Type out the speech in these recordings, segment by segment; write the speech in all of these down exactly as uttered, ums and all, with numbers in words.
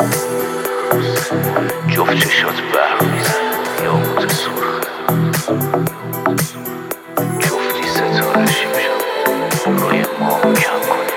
جفت چشات برق میزن یاقوت سرخ، جفتی ستاره شیمشم روی ما کم کنی.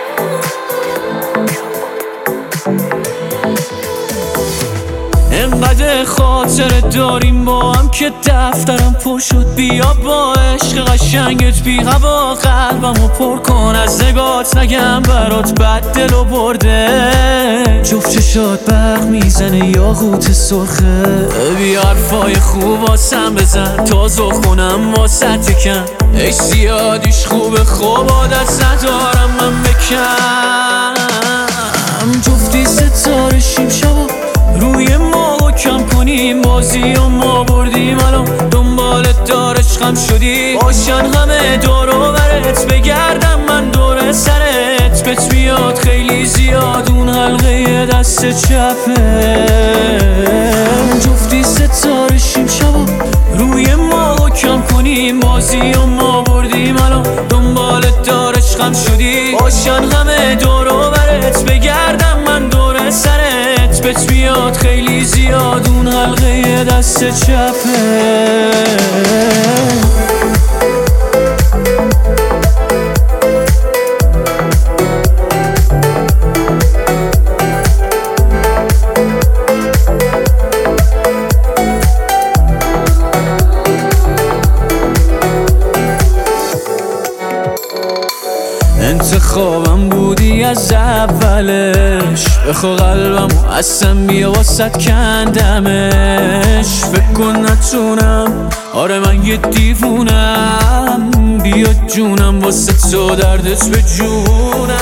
انقدر خاطر داریم با هم که دفترم پر شد. بیا با عشق قشنگت بی هوا قلبمو پر کن. از نگات نگم برات بد دل و برده. جفت چشات برق میزنه یاقوت سرخه. بیا حرفای خوب واسم بزن تا زخونم واسه تکن. ای زیادیش خوبه خوب عادت ندارم من بکن. جفتی ستاره شیم شبا روی ما کم کنیم. بازی و ما بردیم الان دنبالت دار عشقم شدی. باشن همه دور و برت بگردم من دور سرت. بهت میاد خیلی زیاد اون حلقه دست چپه. جفتی ستاره شیم شبا روی ما کم کنیم. بازی و ما بردیم الان دنبالت دار عشقم شدی. باشن همه دور و برت بگردم من دور سرت. بهت میاد خیلی زیاد اون حلقه دست چپه. انتخابم بودی از اولش. بخوا قلبمو اصلا بیا واسد کندمش. فکر کن نتونم آره من یه دیوونم. بیا جونم واسه تو دردت به جونم.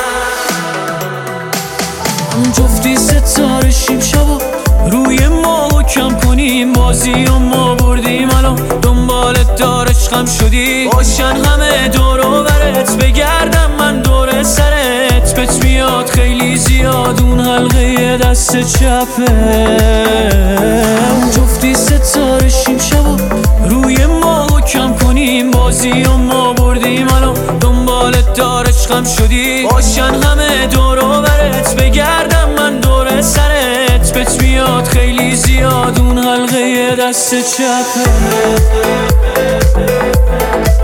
جفتی ستاره شیم شبا روی ما کم کنیم. بازی و ما بردیم الان دنبالت دار عشقم شدی. باشن همه دور و برت بگردم من دور سرت. بهت میاد خیلی زیاد اون حلقه دست چپه. جفتی ستاره شیم شبا روی ما کم کنیم. بازی و ما بردیم الان دنبالت دار عشقم شدی. باشن همه دور و برت بگردم من دور سرت. بهت میاد خیلی زیاد اون حلقه دست چپه.